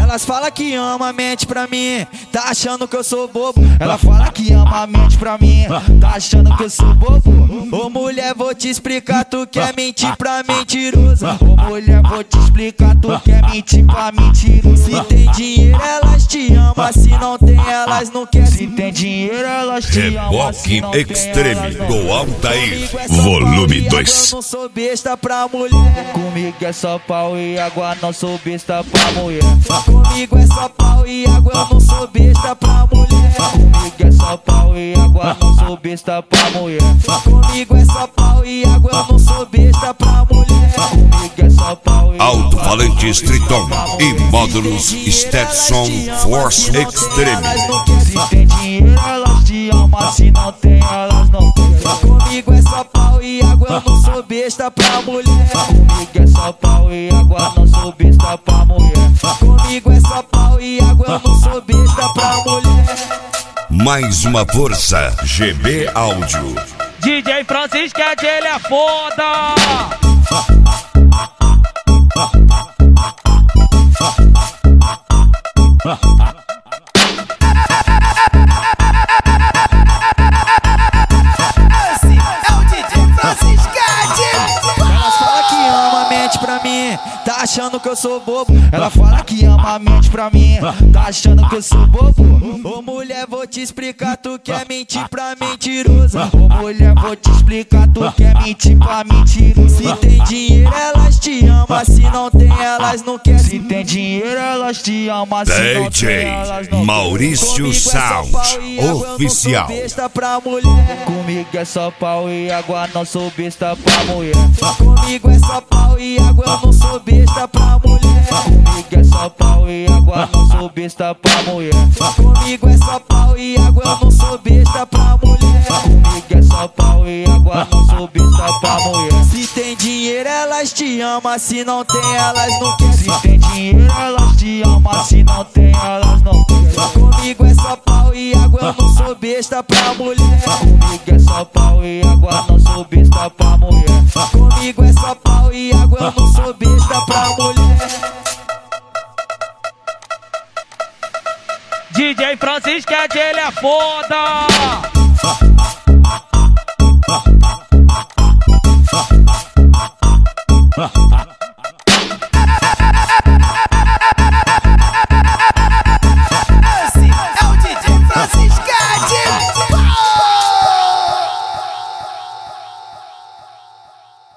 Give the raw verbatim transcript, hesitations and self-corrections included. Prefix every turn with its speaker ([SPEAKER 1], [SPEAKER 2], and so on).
[SPEAKER 1] Elas falam que ama, mente pra mim, tá achando que eu sou bobo. Ela fala que ama, mente pra mim, tá achando que eu sou bobo. Ô mulher, vou te explicar, tu quer mentir pra mentiroso. Ô mulher, vou te explicar, tu quer mentir pra mentiroso. Se tem dinheiro, elas te amam, se não tem, elas não querem. Se tem dinheiro, elas te amam, se não tem,
[SPEAKER 2] Extreme do Altair,
[SPEAKER 1] volume
[SPEAKER 2] dois.
[SPEAKER 1] Eu não sou besta pra mulher. Comigo é só pau e água, não sou besta pra mulher. Comigo é só pau e água, eu não sou besta pra mulher. Comigo é só pau e água, não sou besta pra mulher. Comigo é só pau e água, eu não sou besta pra mulher. Comigo é só pau e água.
[SPEAKER 2] Alto-falante Striton e módulos Stetson Force Extreme.
[SPEAKER 1] Se tem dinheiro, elas te amam, se não tem, elas não querem. Comigo é só pau e água, eu não sou besta pra mulher. Comigo é só pau e água, não sou besta pra mulher. Comigo é só pau e água, eu não sou besta pra mulher.
[SPEAKER 2] Mais uma força, G B Áudio.
[SPEAKER 3] D J Francisco, ele é foda!
[SPEAKER 1] Esse é o D J Francisco. Elas falam que ama, mente pra mim, tá achando que eu sou bobo. Ela fala que ama, mente pra mim, tá achando que eu sou bobo. Ô mulher, vou te explicar, tu quer mentir pra mentiroso. Ô mulher, vou te explicar, tu quer mentir pra mentiroso. Se tem dinheiro, elas te amam, se não tem, elas não querem. Se tem dinheiro, elas te amam, se não tem, elas não querem.
[SPEAKER 2] Maurício Sound Oficial.
[SPEAKER 1] Besta pra mulher. Comigo é só pau e água, não sou besta pra mulher. Comigo é só pau e água, eu não sou besta pra mulher. Comigo é só pau e água, não sou besta pra mulher. Comigo é só pau e água, eu não sou besta pra mulher. Comigo é só pau e água, não sou besta pra mulher. Se tem dinheiro, elas te amam, se não tem, elas não querem. Se tem dinheiro, elas te amam, se não tem, elas não querem. Comigo é só pau e água, eu não sou besta pra mulher. Comigo é só pau e água, não sou besta pra mulher. Comigo é só pau e água, eu não sou besta pra mulher.
[SPEAKER 3] D J Francisco, ele é foda!
[SPEAKER 4] Ha ha ha.